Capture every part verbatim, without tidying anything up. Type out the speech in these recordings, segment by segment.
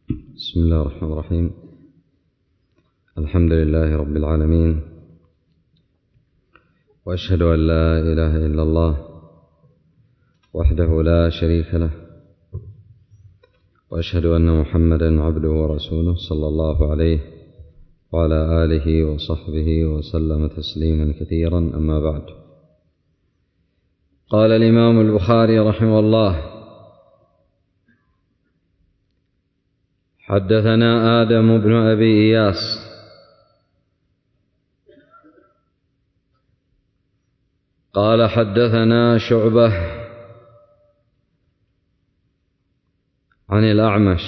بسم الله الرحمن الرحيم. الحمد لله رب العالمين، وأشهد أن لا إله إلا الله وحده لا شريك له، وأشهد أن محمدا عبده ورسوله صلى الله عليه وعلى آله وصحبه وسلم تسليما كثيرا. أما بعد، قال الإمام البخاري رحمه الله: حدثنا آدم بن أبي إياس قال حدثنا شعبة عن الأعمش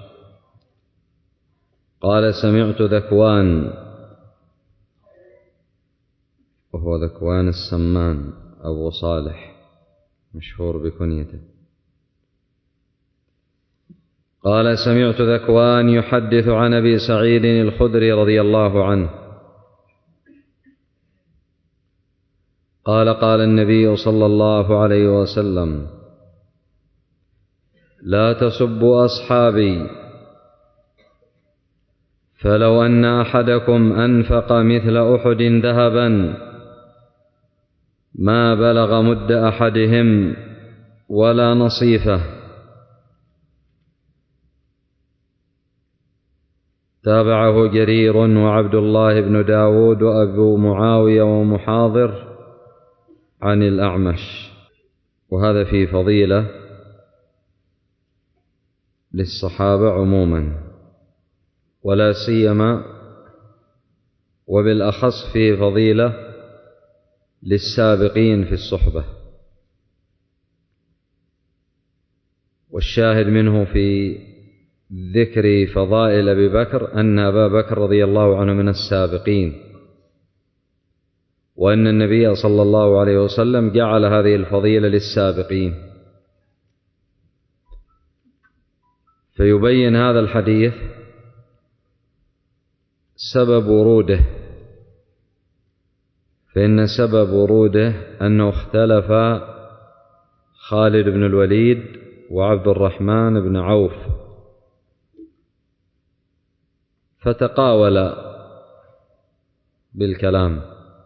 قال سمعت ذكوان، وهو ذكوان السمان أبو صالح مشهور بكنيته، قال سمعت ذكوان يحدث عن أبي سعيد الخدري رضي الله عنه قال قال النبي صلى الله عليه وسلم: لا تسبوا أصحابي، فلو أن أحدكم أنفق مثل أحد ذهبا ما بلغ مد أحدهم ولا نصيفه. تابعه جرير وعبد الله بن داود وأبو معاوية ومحاضر عن الأعمش. وهذا في فضيلة للصحابة عموما، ولا سيما وبالأخص في فضيلة للسابقين في الصحبة. والشاهد منه في ذكر فضائل أبي بكر أن أبا بكر رضي الله عنه من السابقين، وأن النبي صلى الله عليه وسلم جعل هذه الفضيلة للسابقين. فيبين هذا الحديث سبب وروده، فإن سبب وروده أنه اختلف خالد بن الوليد وعبد الرحمن بن عوف، فتقاول بالكلام،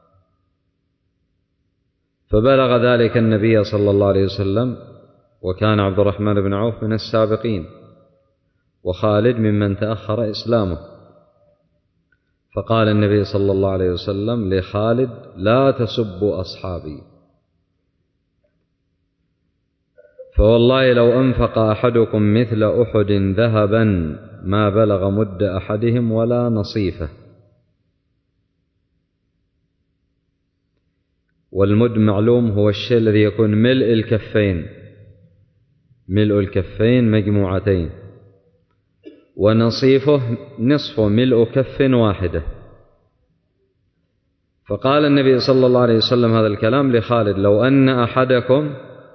فبلغ ذلك النبي صلى الله عليه وسلم، وكان عبد الرحمن بن عوف من السابقين وخالد ممن تأخر إسلامه. فقال النبي صلى الله عليه وسلم لخالد: لا تسبوا أصحابي، فوالله لو أنفق أحدكم مثل أحد ذهبا ما بلغ مد أحدهم ولا نصيفه. والمد معلوم هو الشيء الذي يكون ملء الكفين، ملء الكفين مجموعتين، ونصيفه نصفه ملء كف واحدة. فقال النبي صلى الله عليه وسلم هذا الكلام لخالد: لو أن أحدكم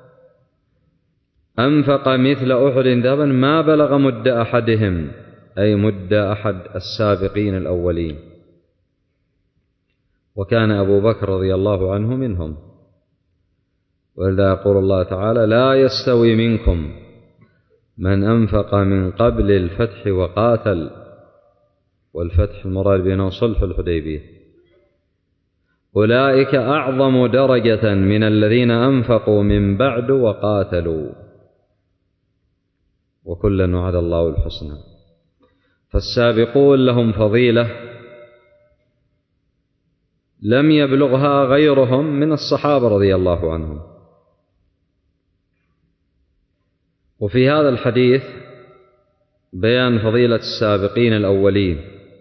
أنفق مثل أحد ذهبا ما بلغ مد أحدهم، أي مد أحد السابقين الأولين، وكان أبو بكر رضي الله عنه منهم. ولذا يقول الله تعالى: لا يستوي منكم من أنفق من قبل الفتح وقاتل. والفتح المراد بينه صلح الحديبية. أولئك أعظم درجة من الذين أنفقوا من بعد وقاتلوا، وكلا وعد الله الحسنى. فالسابقون لهم فضيلة لم يبلغها غيرهم من الصحابة رضي الله عنهم. وفي هذا الحديث بيان فضيلة السابقين الأولين،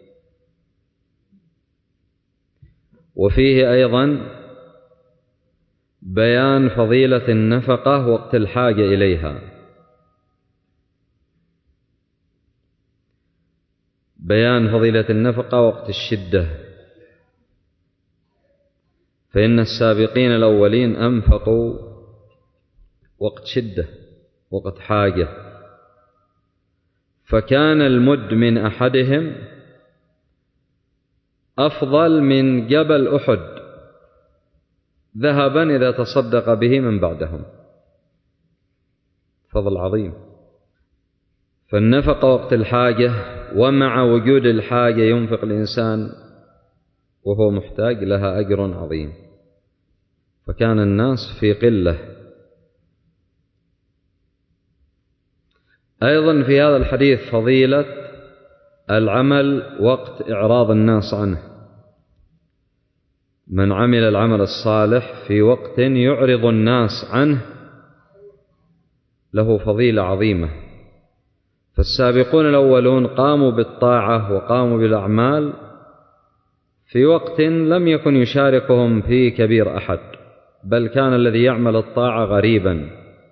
وفيه أيضا بيان فضيلة النفقة وقت الحاجة إليها، بيان فضيلة النفقة وقت الشدة، فإن السابقين الأولين أنفقوا وقت شدة، وقت حاجة، فكان المد من أحدهم أفضل من جبل أحد ذهبا إذا تصدق به من بعدهم، فضل عظيم. فالنفقة وقت الحاجة ومع وجود الحاجة ينفق الإنسان وهو محتاج لها أجر عظيم. فكان الناس في قلة. أيضا في هذا الحديث فضيلة العمل وقت إعراض الناس عنه. من عمل العمل الصالح في وقت يعرض الناس عنه له فضيلة عظيمة. فالسابقون الأولون قاموا بالطاعة وقاموا بالأعمال في وقت لم يكن يشاركهم فيه كبير أحد، بل كان الذي يعمل الطاعة غريبا.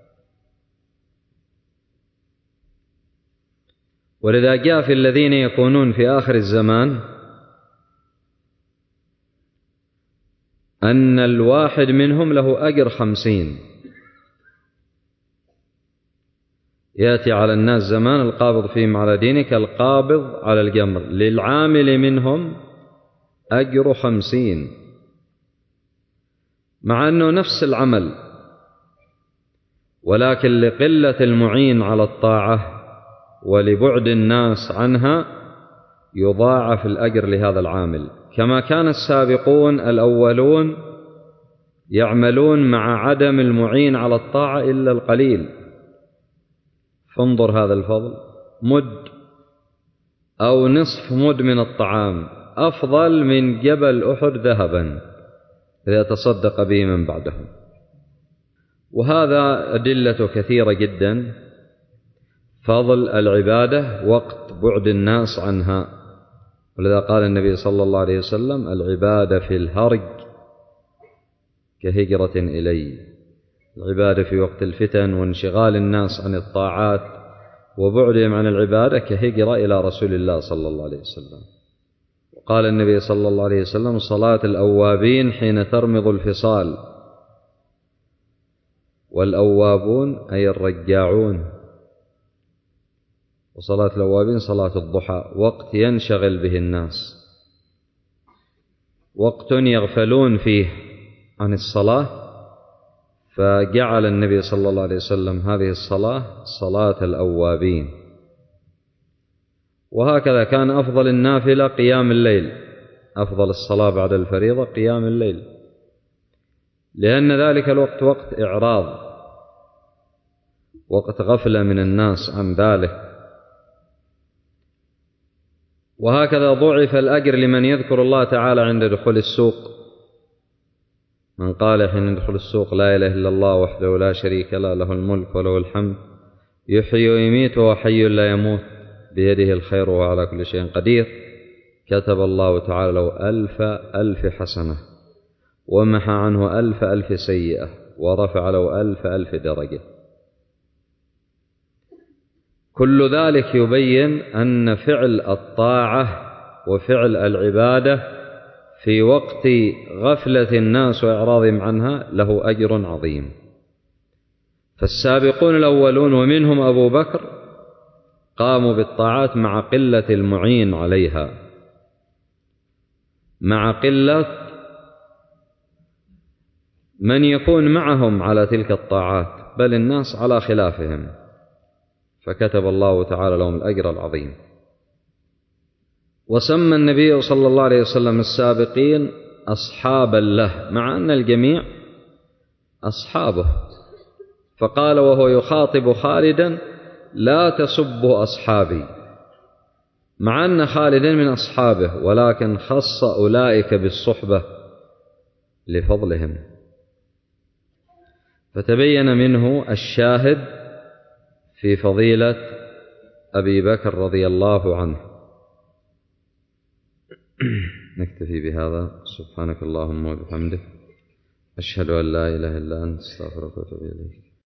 ولذا جاء في الذين يكونون في آخر الزمان أن الواحد منهم له أجر خمسين. يأتي على الناس زمان القابض فيهم على دينه كالقابض على الجمر، للعامل منهم أجر خمسين، مع أنه نفس العمل، ولكن لقلة المعين على الطاعة ولبعد الناس عنها يضاعف الأجر لهذا العامل. كما كان السابقون الأولون يعملون مع عدم المعين على الطاعة إلا القليل. فانظر هذا الفضل، مد أو نصف مد من الطعام أفضل من جبل أحد ذهبا إذا تصدق به من بعدهم. وهذا أدلة كثيرة جدا فضل العبادة وقت بعد الناس عنها. ولذا قال النبي صلى الله عليه وسلم: العبادة في الهرج كهجرة إلي. العبادة في وقت الفتن وانشغال الناس عن الطاعات وبعدهم عن العبادة كهجرة إلى رسول الله صلى الله عليه وسلم. وقال النبي صلى الله عليه وسلم: صلاة الأوابين حين ترمض الفصال. والأوابون أي الرجاعون. وصلاة الأوابين صلاة الضحى، وقت ينشغل به الناس، وقت يغفلون فيه عن الصلاة، فجعل النبي صلى الله عليه وسلم هذه الصلاة صلاة الأوابين. وهكذا كان أفضل النافلة قيام الليل، أفضل الصلاة بعد الفريضة قيام الليل، لأن ذلك الوقت وقت إعراض، وقت غفلة من الناس عن ذلك. وهكذا ضعف الأجر لمن يذكر الله تعالى عند دخول السوق. من قال حين يدخل السوق: لا إله إلا الله وحده لا شريك له، له الملك وله الحمد، يحيي ويميت وهو حي لا يموت، بيده الخير وهو على كل شيء قدير، كتب الله تعالى له ألف ألف حسنة، ومحى عنه ألف ألف سيئة، ورفع له ألف ألف درجة. كل ذلك يبين أن فعل الطاعة وفعل العبادة في وقت غفلة الناس وإعراضهم عنها له أجر عظيم. فالسابقون الأولون ومنهم أبو بكر قاموا بالطاعات مع قلة المعين عليها، مع قلة من يكون معهم على تلك الطاعات، بل الناس على خلافهم، فكتب الله تعالى لهم الأجر العظيم. وسمى النبي صلى الله عليه وسلم السابقين أصحابا له، مع أن الجميع أصحابه، فقال وهو يخاطب خالدا: لا تسبوا أصحابي، مع أن خالدا من أصحابه، ولكن خص أولئك بالصحبة لفضلهم. فتبين منه الشاهد في فضيلة أبي بكر رضي الله عنه. نكتفي بهذا. سبحانك اللهم وبحمدك، أشهد أن لا إله إلا أنت، أستغفرك وأتوب إليك.